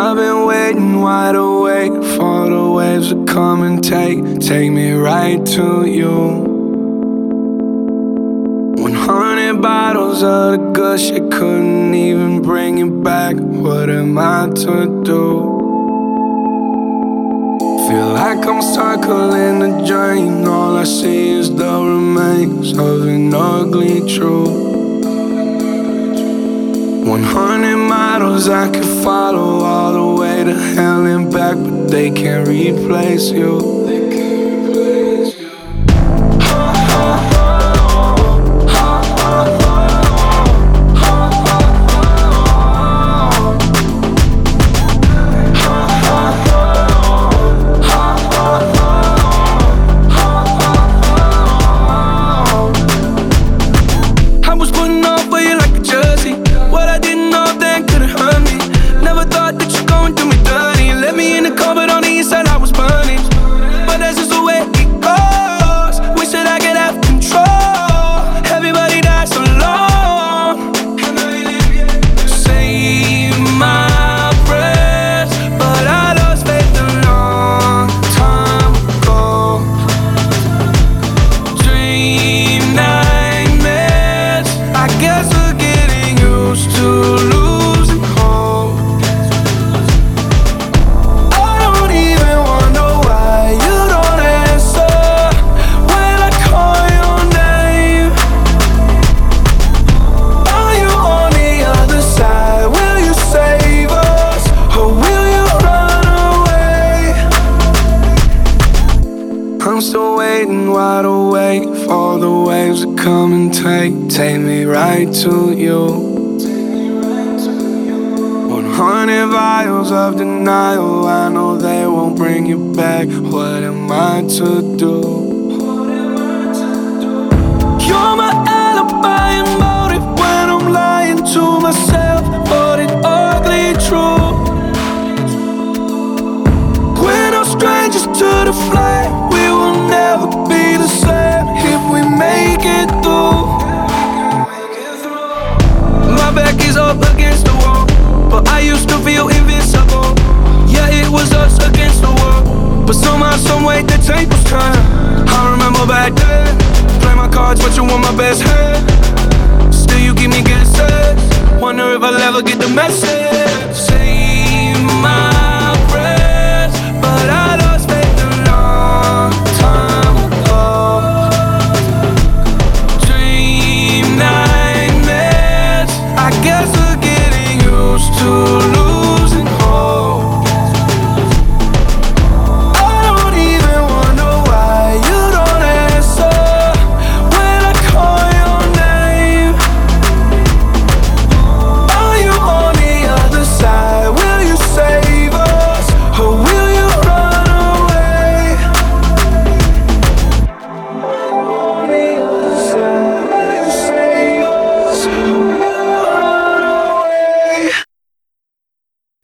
I've been waiting wide awake for the waves to come and take me right to you. 100 bottles of the good shit couldn't even bring it back. What am I to do? Feel like I'm circling the drain. All I see is the remains of an ugly truth. 100 models I could follow all the way to hell and back, but they can't replace you. I'm still waiting wide awake for the waves to come and take me right to you. 100 vials of denial, I know they won't bring you back. What am I to do? You're my alibi and motive when I'm lying to myself, but it's ugly true. We're no strangers to the flame. We will never be the same if we make it through. My back is up against the wall, but I used to feel invincible. Yeah, it was us against the world, but somehow, someway, the tables turn. I remember back then, play my cards, but you want my best hand. Still you keep me guessing.